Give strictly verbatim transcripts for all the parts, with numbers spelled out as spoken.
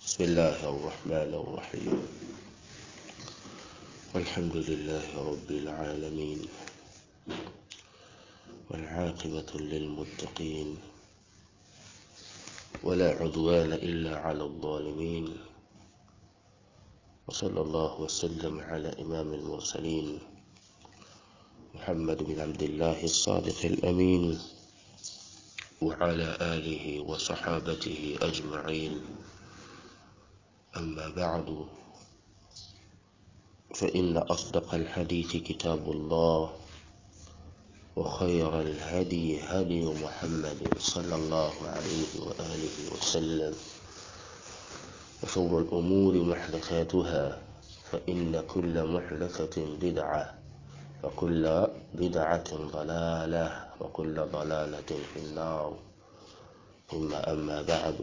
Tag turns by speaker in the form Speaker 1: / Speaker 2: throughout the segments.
Speaker 1: بسم الله الرحمن الرحيم. والحمد لله رب العالمين، والعاقبة للمتقين، ولا عدوان إلا على الظالمين. وصلى الله وسلم على إمام المرسلين محمد بن عبد الله الصادق الأمين، وعلى آله وصحابته أجمعين. أما بعد، فإن أصدق الحديث كتاب الله، وخير الهدي هدي محمد صلى الله عليه وآله وسلم، وشر الأمور محدثاتها، فإن كل محدثة بدعة، وكل بدعة ضلالة، وكل ضلالة في النار. ثم أما بعد،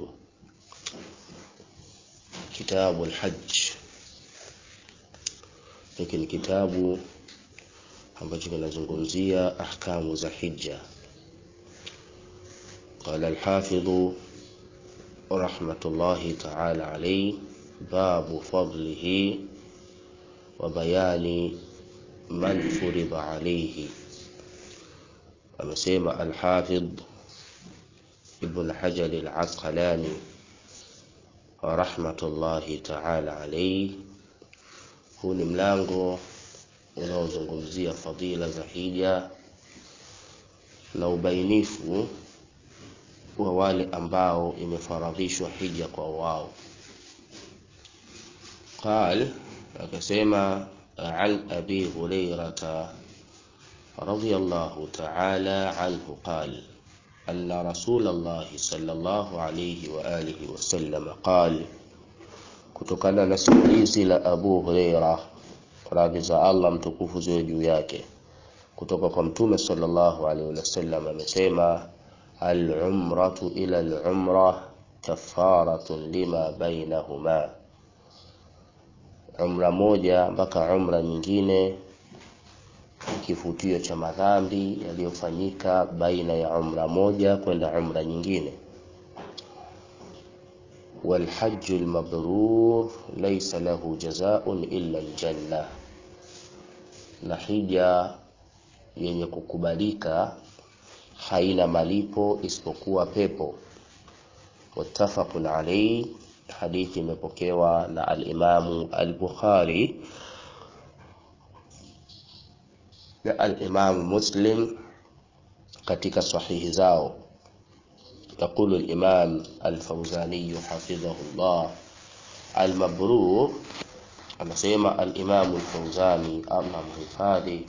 Speaker 1: كتاب الحج. Hiki ni kitabu ambacho kinazungumzia ahkamu za hija. Qala al-Hafidh rahmatullahi ta'ala alayhi, babu fadlihi wa bayani man furida alayhi. Amesema al-Hafidh Ibn Hajar al-Asqalani rahmatullahi ta'ala alayhi, huu ni mlango unaozungumzia fadila za hija na ubainifu wa wale ambao imefaradhishwa hija kwa wao. Qal, akasema an Abi Hurairah radhiyallahu ta'ala anhu qal anna Rasulullah sallallahu alayhi wa alihi wa sallam qal, kutokana na simulizi la Abu Hurairah, radhi za Allah mtukufu ziwe juu yake, kutoka kwa Mtume sallallahu alaihi wasallam amesema, al-umratu ila al-umrah kafaratun lima bainahuma. Umra moja mpaka umra nyingine kifutio cha madhambi yaliyofanyika baina ya umra moja kwenda umra nyingine. والحج المبرور ليس له جزاء إلا الجنة. Na hija yenye kukubalika haina malipo isipokuwa pepo. Muttafaqun alayhi, hadithi imepokewa na al-Imam al-Bukhari na al-Imam Muslim katika sahihi zao. يقول الإمام الفوزاني حفظه الله المبرور، أنا سيما الإمام الفوزاني الله محفظه،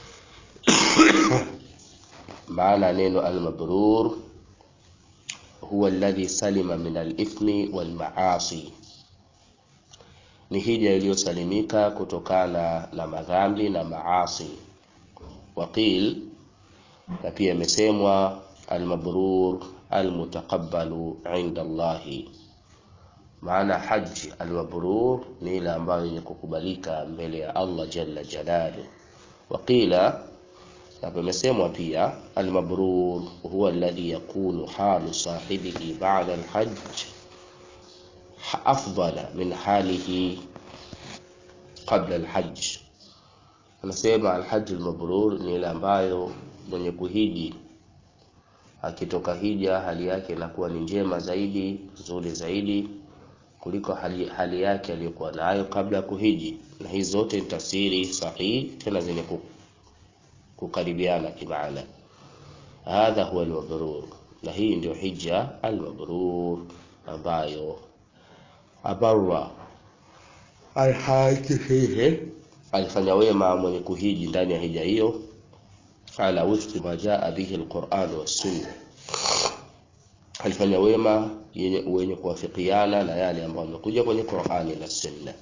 Speaker 1: معنى نينو المبرور هو الذي سلم من الإثم والمعاصي. ni hija iliyosalimika kutokana na madhambi na maasi. Waqil, na pia imesemwa al-mabrur al-mutaqabbalu 'inda Allah. Maana haji al-mabrur ni ile ambayo ni kukubalika mbele ya Allah jalla jalaluhu. Waqila, na imesemwa pia al-mabrur huwa alladhi yakunu halu sahibihi ba'da al-hajj afdala min halihi qabla al-hajj. Anasema al-hajj al-mabrur ni ile ambayo mwenye kuhiji akitoka hija hali yake inakuwa ni njema zaidi, nzuri zaidi kuliko hali, hali yake aliyokuwa nayo kabla ya kuhiji. Na hizo zote ni tafsiri sahihi tena zenye kukaribiana kimaana. Hadha huwa al-mabrur, na hii ndio hija al-mabrur ambayo abarra al-hajj fihi, alifanya wema mwenye kuhiji ndani ya hija hiyo, ala wifqi ma jaa bihi al-Qur'an wa sunna, alifanya wema yenye wenye kuwafikiana na yale ambayo yamekuja kwenye Qur'ani na sunna.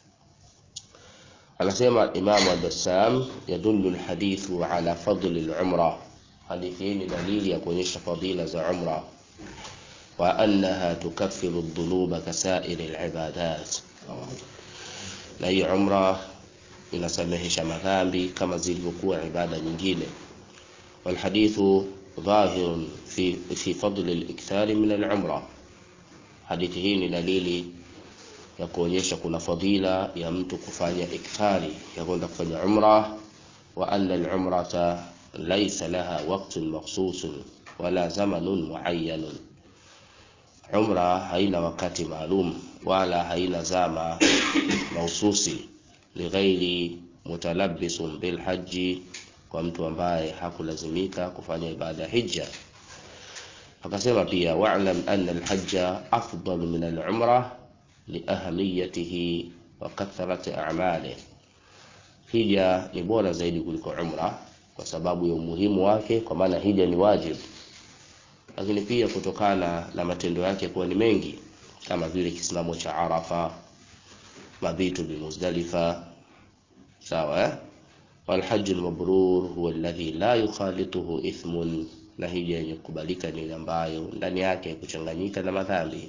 Speaker 1: Anasema Imam al-Bassam, yadullu al-hadithu ala fadl al-umra, hadithi hii ni dalili ya kuonyesha fadila za umra, wa annaha tukaffiru adh-dhunuba kasair al-ibadat, na hii umra inasamehesha madhambi kama zilivyokuwa ibada nyingine. والحديث ظاهر في في فضل الاكثار من العمره. hadithi hii ni dalili ya kuonyesha kuna fadila ya mtu kufanya ikthari ya kwenda kufanya umra, wa anna al-umrata laysa laha waqtun makhsusun wala zamanun muayyan. Umra haina wakati maalum wala haina zama mahususi, lighairi mutalabbisun bil haji, kwa mtu ambaye hakulazimika kufanya ibada hija. Akasema pia wa'lam anna al-hajja afdal min al-umra liahamiyatihi wa kathrati a'malihi, hija ni bora zaidi kuliko umra kwa sababu ya umuhimu wake, kwa maana hija ni wajibu, lakini pia kutokana na matendo yake kuwa ni mengi, kama vile kisimamo cha Arafa, mabitu bi Muzdalifa. Sawa eh? Wal hajj al mabrur huwa alladhi la yukhalituhu ithmun, na hija yenye kubalika ni ambayo ndani yake kuchanganyika na madhambi.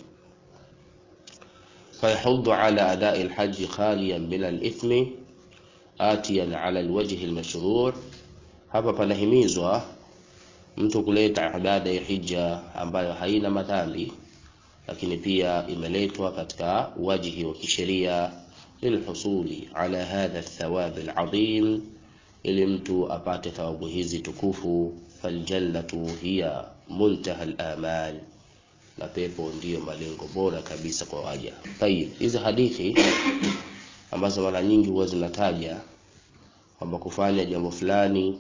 Speaker 1: فيحض على أداء الحج خاليا من الإثم آتيا على الوجه المشروع. Hapa panahimizwa mtu kuleta ibada ya hija ambayo haina madhambi, lakini pia imeletwa katika wajihi wa kisheria, lilhusuli ala hadha athawab alazim, ili mtu apate thawabu hizi tukufu. Faljannatu hiya muntaha alamal, na pepo ndiyo malengo bora kabisa kwa waja. Tayeb, hizi hadithi ambazo mara nyingi huwa zinataja kwamba kufanya jambo fulani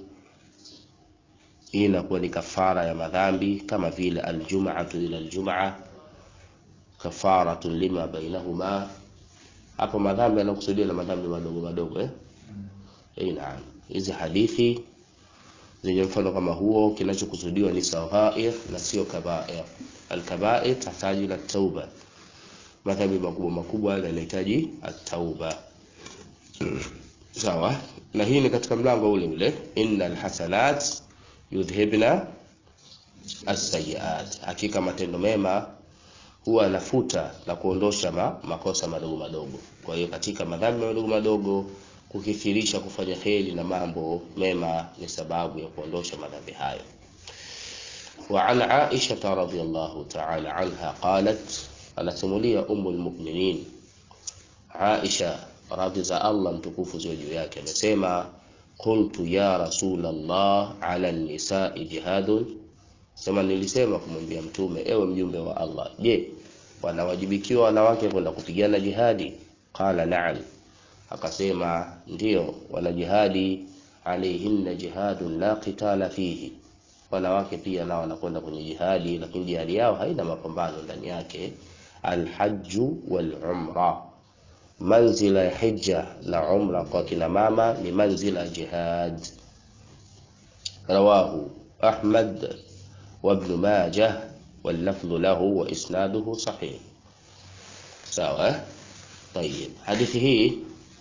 Speaker 1: hii inakuwa ni kafara ya madhambi, kama vile aljum'atu ila aljum'a kafaratu lima bainahuma. Hapo madhambi yanakusudia na madhambi madogo madogo eh eh naam. Hizi hadithi zenye mfano kama huo, kinachokusudiwa ni saghair na sio kabair. Al-kabair tahitaji la tauba, madhambi makubwa makubwa yanahitaji at-tauba. Sawa, na hii ni katika mlango ule ule, innal hasanat yudhhibna as-sayyi'at, hakika matendo mema huwa yanafuta na kuondosha ma, makosa madogo madogo. Kwa hiyo katika madhambi madogo madogo kukithirisha kufanya kheri na mambo mema ni sababu ya kuondosha madhambi hayo. Wa an Aisha radhiyallahu ta'ala anha qalat, anasimulia ummu almu'minin Aisha radhi za Allah mtukufu ziwe juu yake, amesema qultu ya Rasulullah ala an-nisa'i jihadun, sema nilisema kumwambia mtume, ewe mjumbe wa Allah, je, wanawajibikiwa wanawake kwenda kupigana jihadi? Qala na'am, akasema ndio, wana jihadi. Alayhinna jihadun la qitala fihi, wanawake pia nao wanakwenda kwenye jihadi, lakini jihadi yao haina mapambano ndani yake. Alhajju wal umra, manzila ya hija na umra kwa kina mama ni manzila jihad. Rawahu Ahmad wa Ibn Majah wal lafdhu lahu wa isnaduhu sahih. Sawa. Tayeb, hadithi hii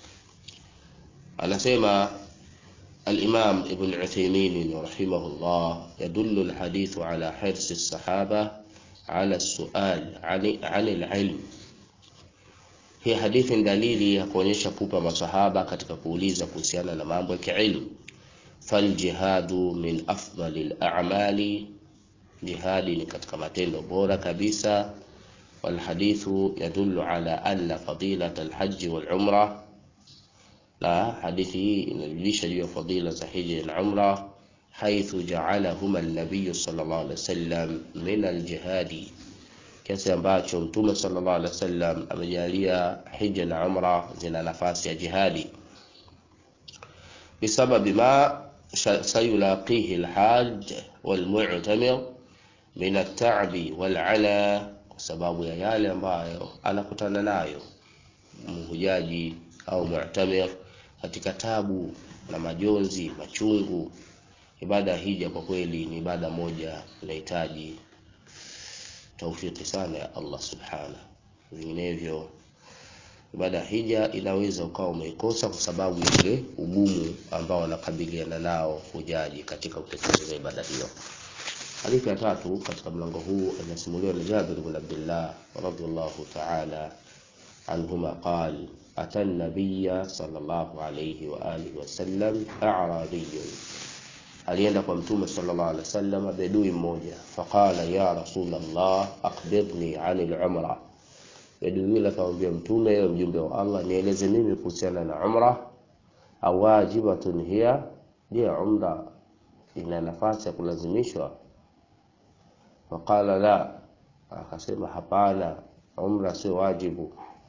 Speaker 1: anasema الإمام ابن عثيمين رحمه الله يدل الحديث على حرص الصحابة على السؤال عن عن العلم. Hii hadithi dalili ya kuonyesha pupa masahaba katika kuuliza kuhusiana na mambo ya kiilmu. Fal jihadu min afdalil a'mali, jihadi ni katika matendo bora kabisa. Wal hadithu yadullu ala anna fadilatal hajj wal umrah, na hadithi hii inajulisha juu ya fadila za hija na umra, haithu ja'alahuma an-nabiy sallallahu alaihi wasallam min al-jihadi, kiasi ambacho mtume sallallahu alaihi wasallam amejalia hija na umra zina nafasi ya jihadi, bisababi ma sayulaqihi al-hajj wal-mu'tamir min at-ta'bi wal-'ala, kwa sababu ya yale ambayo anakutana nayo mhujaji au mu'tamir katika tabu na majonzi machungu. Ibada hija kwa kweli ni ibada moja inahitaji taufiki sana ya Allah subhanahu. Vinginevyo ibada hija inaweza ukawa umeikosa kwa sababu ya ile ugumu ambao wanakabiliana nao hujaji katika kutekeleza ibada hiyo. Hadithi ya tatu katika mlango huu inasimuliwa na Jabir ibn Abdullah radhiyallahu ta'ala anhuma qala أتى النبي صلى الله عليه وآله وسلم أعرابي, alienda kwa mtume sallallahu alaihi wasallam bedui mmoja. Faqala ya Rasulullah akhbirni anil umra, Jibril akamwambia mtume, ewe mjumbe wa Allah, nieleze mimi kuhusiana na umra, awajibatun hiya, je umra ina nafasi ya kulazimishwa? Faqala la, akasema hapana, umra sio wajibu.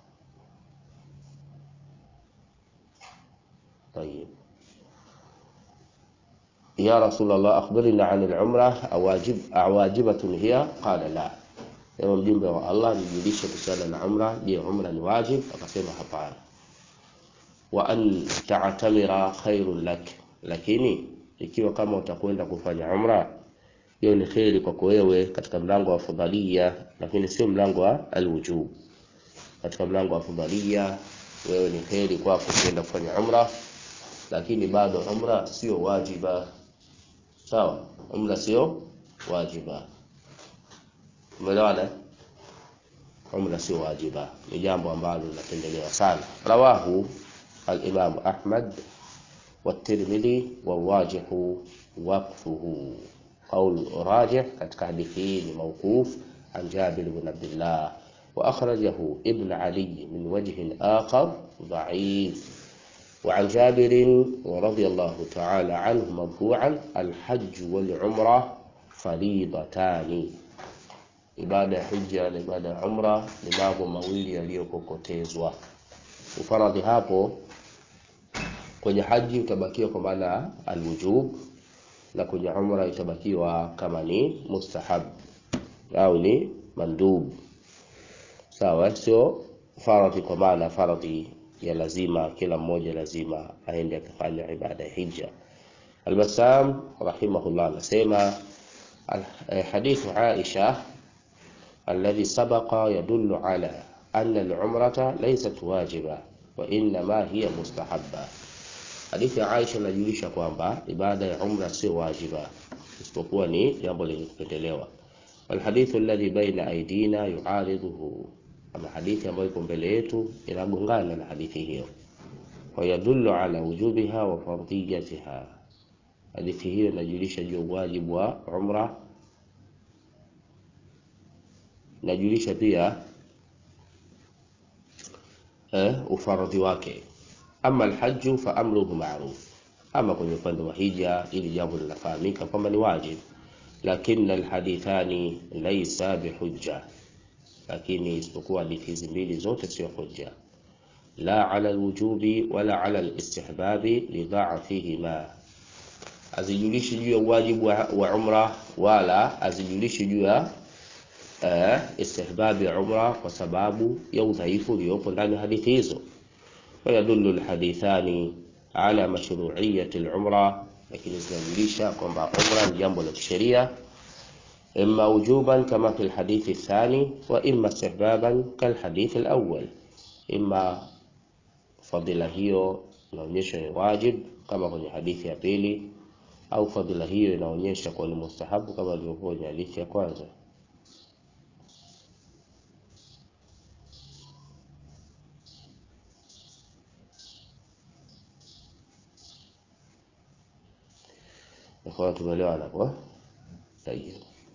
Speaker 1: طيب يا رسول الله أخبرنا عن العمرة أواجب أواجبة هي؟ قال لا. Ewe mjumbe wa Allah, nijulishe kuhusiana na umra, je umra ni wajib? Akasema hapana. Wa an ta'tamira khairun lak, lakini ikiwa kama utakwenda kufanya umra, hiyo ni khairi kwako wewe katika mlango wa fadhalia, lakini sio mlango wa alwujub. Katika mlango wa fadhalia wewe ni khairi kwako kwenda kufanya umra, lakini bado umra sio wajiba. Sawa, umra sio wajiba. Umeelewana? Umra sio wajiba, ni jambo ambalo linapendelewa sana. Rawahu al-Imam Ahmad wa Tirmidhi wa wajihu waqfuhu. Qaul rajih katika hadithi hii ni mawquf an Jabir ibn Abdullah, wa akhrajahu Ibn Ali min wajhin akhar da'if. وعن جابر رضي الله تعالى عنه مرفوعا الحج والعمرة فريضتان. Ibada ya hija na ibada ya umra ni mambo mawili yaliyokokotezwa. Ufaradhi hapo kwenye haji utabakiwa kwa maana alwujub, na kwenye umra itabakiwa kama ni mustahab au ni mandub. Sawa, sio faradhi kwa maana faradhi ya lazima, kila mmoja lazima aende akafanya ibada ya hija. Al-Bassam rahimahullah anasema hadithu Aisha alladhi sabaqa yadullu ala anna al-umrata laysat wajiba wa inma hiya mustahabba. Hadithi ya Aisha inajulisha kwamba ibada ya umra sio wajiba, isipokuwa ni jambo lenye kupendelewa. Wal hadithu alladhi baina aidina yu'ariduhu, ama hadithi ambayo iko mbele yetu inagongana na hadithi hiyo. Wa yadullu ala wujubiha wa fardiyatiha, hadithi hiyo inajulisha juu wajibu wa umra, inajulisha pia eh ufaradhi wake. Ama alhajju fa amruhu ma'ruf, ama kwenye upande wa hija ili jambo linafahamika kwamba ni wajibu, lakini alhadithani laysa bihujja, lakini isipokuwa hadithi hizi mbili zote sio hujja. La ala alwujubi wala ala alistihbabi lidha'fihima, azijulishi juu ya wajibu wa umra wala azijulishi juu ya eh istihbabi umra kwa sababu ya udhaifu uliopo ndani hadithi hizo. ويدل الحديثان على مشروعية العمرة، lakini zinajulisha kwamba umra ni jambo la kisheria, imma wujuban kama fi alhadith athani wa imma istihbaban kal hadith alawwal. Imma fadila hiyo inaonyesha ni wajib kama kwenye hadithi ya pili, au fadila hiyo inaonyesha kuwa ni mustahabu kama ilivyokuwa kwenye hadithi ya kwanza. اخواتي مليوانا بو طيب.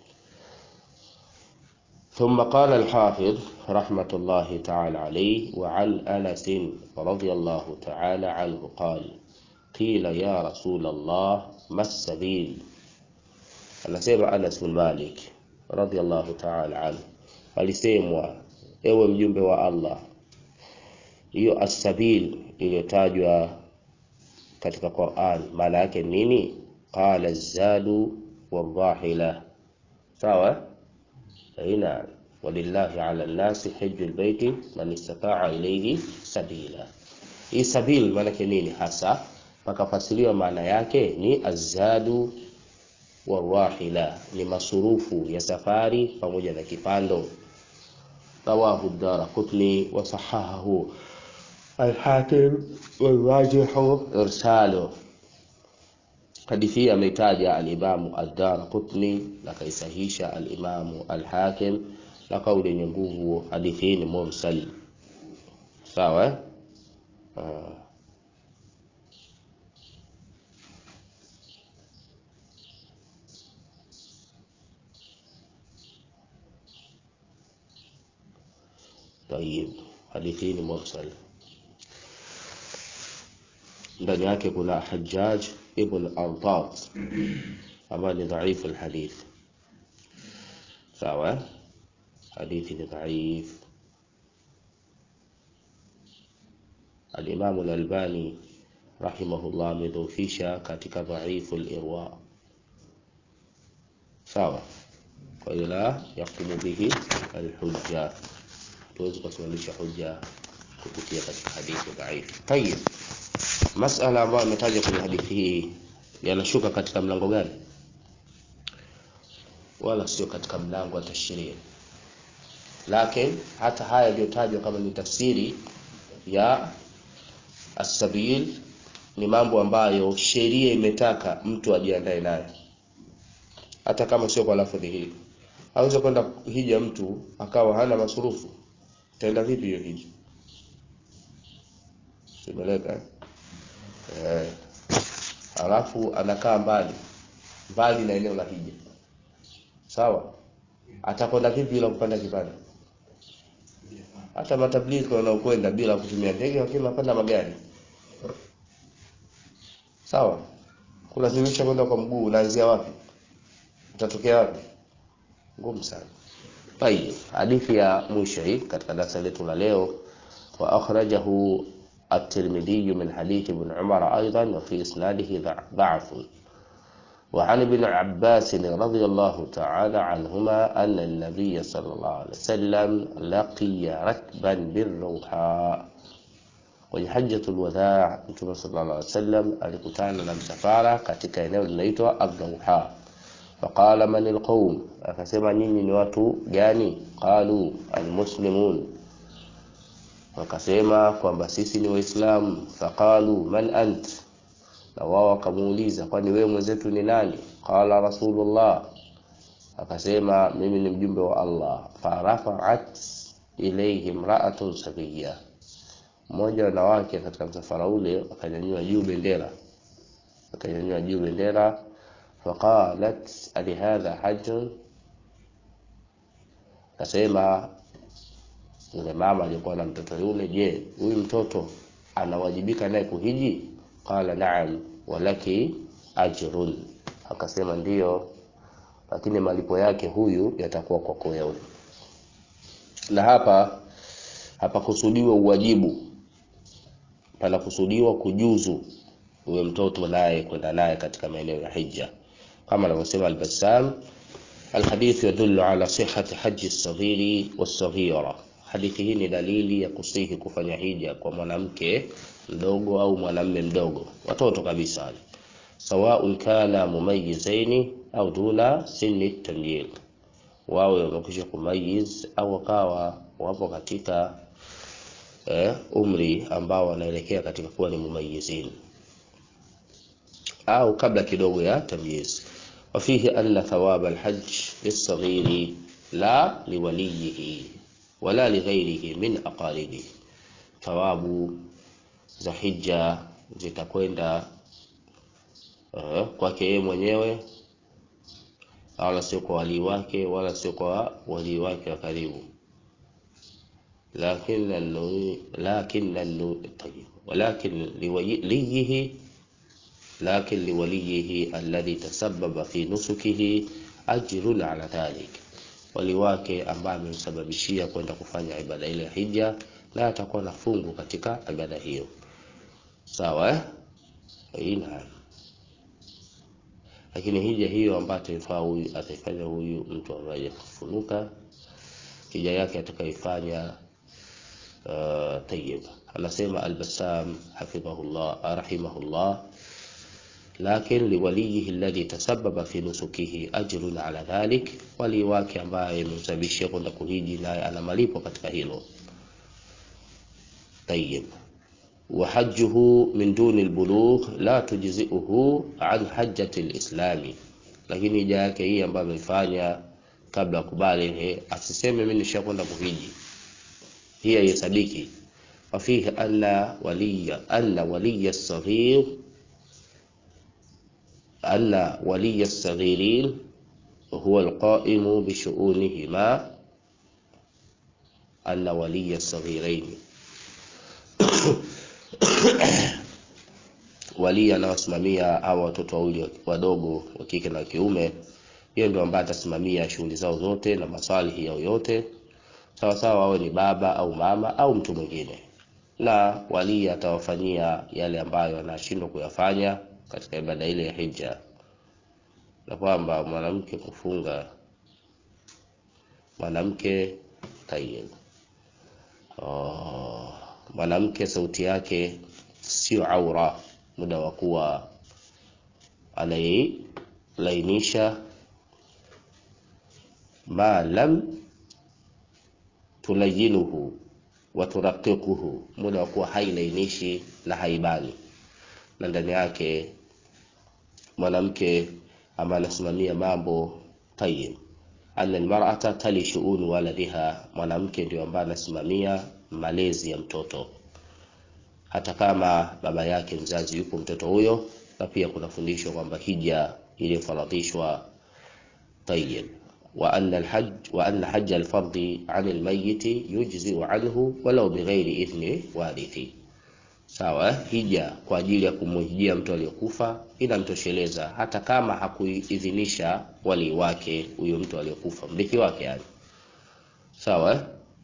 Speaker 1: ثم قال الحافظ رحمة الله تعالى عليه: وعن أنس رضي الله تعالى عنه قال: قيل يا رسول الله ما السبيل؟ anasema Anas bin Malik radhiyallahu ta'ala anhu, alisemwa ewe mjumbe wa Allah, hiyo as-sabil iliyotajwa katika Qur'an maana yake nini? Qala az-zadu wal-rahila. Sawa, aina walillahi 'ala an-nasi hajjul bayti man istata'a ilayhi sabila. Hii sabil maana yake nini hasa? Pakafasiriwa maana yake ni az-zadu wal-rahila, ni masurufu ya safari pamoja na kipando. Rawahu ad-Daraqutni wa sahahahu al-Hakim wal-wajihu irsalu. Hadithi ameitaja al-Imam ad-Daraqutni na kaisahisha al-Imam al-Hakim na kauli yenye nguvu, hadithi ni mursal. Sawa? uh. طيب hadithi ni mursal, ndani yake kuna Hajjaj ibn Artat ambaye ni dhaifu alhadith. Sawa, hadithi ni dhaif. Al-Imam al-Albani rahimahullah amedhoofisha katika dhaifu al-Irwa. Sawa, kwa hiyo la yakumu bihi al-hujja, tuwezi kusimamisha hujja kupitia katika hadithi dhaifu. Tayeb, masala ambayo imetaja kwenye hadithi hii yanashuka katika mlango gani? Wala sio katika mlango wa tashrii. Lakini hata haya yaliyotajwa kama ni tafsiri ya as-sabil ni mambo ambayo sheria imetaka mtu ajiandae nayo, hata kama sio kwa lafadhi hii. Hawezi kwenda hija mtu akawa hana masurufu, taenda vipi hiyo hija? Simeleka eh, alafu anakaa mbali mbali na eneo la hija. Sawa, atakwenda vipi bila kupanda kipanda? Hata matablighi wanaokwenda bila kutumia ndege wakini wanapanda magari. Sawa, kulazimisha kwenda kwa mguu, unaanzia wapi? Utatokea wapi? Ngumu sana. Tayeb, hadithi ya mwisho hii katika darasa letu la leo, wa akhrajahu at-Tirmidhi min hadith ibn Umar aidan wa fi isnadihi dha'f. وعن ابن عباس رضي الله تعالى عنهما أن النبي صلى الله عليه وسلم لقي ركبا بالروحاء. Kwenye hajjatul wadaa Mtume sallallahu alaihi wasallam alikutana na msafara katika eneo linaloitwa Ar-Rawha. Faqala man al-qawm, akasema nyinyi ni watu gani? Qalu al-muslimun, wakasema kwamba sisi ni waislamu. Faqalu man ant, na wao wakamuuliza kwani wewe mwenzetu ni nani? Qala rasulullah, akasema mimi ni mjumbe wa Allah. Farafa'at ilayhi imra'atun sabiyya, mmoja wa wanawake katika msafara ule akanyanyua juu bendera, akanyanyua juu bendera. Faqalat ali hadha hajjun, akasema yule mama alikuwa na mtoto yule, je, huyu mtoto anawajibika naye kuhiji? Qala na'am walaki ajrun, akasema ndiyo, lakini malipo yake huyu yatakuwa kwako wewe. Na hapa hapa kusudiwa uwajibu, pana kusudiwa kujuzu huyo mtoto naye kwenda naye katika maeneo ya hija, kama anavyosema al-Bassam. Alhadith yadullu ala sihhati hajji as-saghiri was-saghira, hadithi hii ni dalili ya kusihi kufanya hija kwa mwanamke mdogo au mwanamume mdogo, watoto kabisa, sawa kana mumayyizaini au duna sinni tamyiz, wao wamekwisha kumayiz au wakawa wapo katika eh, umri ambao wanaelekea katika kuwa ni mumayyizin au kabla kidogo ya tamyiz. Wafihi anna thawab alhajj lis-saghiri la liwalihi wala lighairihi min aqaribi, thawabu za hija zitakwenda uh, kwake yeye mwenyewe, wala sio kwa wali wake, wala sio kwa wali wake wa karibu. Lakin lakin tayyib walakin liwalihi lakin liwalihi alladhi tasabbaba fi nusukihi ajrun ala dhalik, wali wake ambaye amemsababishia kwenda kufanya ibada ile ya hija, na atakuwa na fungu katika ibada hiyo. Sawa eh? Ina lakini hija hiyo ambayo atafaa huyu ataifanya huyu mtu ambaye kufunuka, hija yake atakaifanya uh, tayyib. Anasema al-Bassam hafidhahullah rahimahullah, lakin liwalihi alladhi tasabbaba fi nusukihi ajrun ala dhalik, wali wake ambaye amemsababishia kwenda kuhiji naye ana malipo katika hilo. Tayyib. وحجه من دون البلوغ لا تجزئه عن حجة الإسلام, lakini hija yake hii ambayo amefanya kabla kubali, asiseme mimi nishakwenda kuhiji, hii haisabiki. Wafihi anna waliya anna waliya as-saghir anna waliya as-saghirin huwa al-qa'imu bi shu'unihima anna waliya saghirain wali anawasimamia au watoto wawili wadogo wa kike na kiume, yeye ndio ambaye atasimamia shughuli zao zote na maswali yao yote, sawa sawa wawe ni baba au mama au mtu mwingine. Na wali atawafanyia yale ambayo anashindwa kuyafanya katika ibada ile ya hija. Na kwamba mwanamke kufunga, mwanamke tayyib, oh, mwanamke sauti yake sio aura muda wa kuwa anailainisha, ma lam tulayinuhu wa turaqiquhu, muda wa kuwa hailainishi na haibani. Na ndani yake mwanamke ama anasimamia mambo tayyib. Anna almar'ata tali shu'un waladiha, mwanamke ndio ambaye anasimamia malezi ya mtoto hata kama baba yake mzazi yupo mtoto huyo. Na pia kuna fundisho kwamba hija iliyofaradhishwa tayyib. Wa anna alhajj wa anna hajj alfardhi 'ala almayyit yujzi 'anhu walau bighairi idhni warithi. Sawa, hija kwa ajili ya kumhijia mtu aliyokufa inamtosheleza hata kama hakuidhinisha wali wake huyo mtu aliyokufa, mrithi wake yani. Sawa.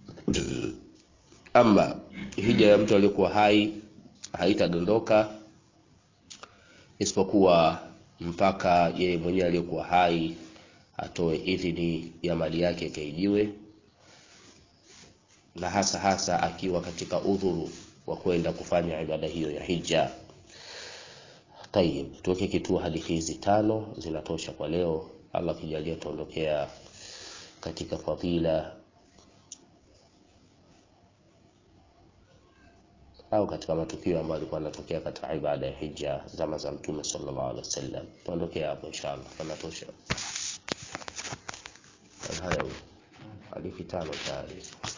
Speaker 1: Ama hija ya mtu aliyokuwa hai haitadondoka isipokuwa mpaka yeye mwenyewe aliyokuwa hai atoe idhini ya mali yake kaijiwe, na hasa hasa akiwa katika udhuru wa kwenda kufanya ibada hiyo ya hija. Tayeb, tuweke kituo hadithi hizi tano zinatosha kwa leo. Allah kijalia tuondokea katika fadhila au katika matukio ambayo yalikuwa yanatokea katika ibada ya hija zama za Mtume sallallahu alaihi wasallam. Tuondokea hapo inshallah, tunatosha. Haya, hadithi tano tayari.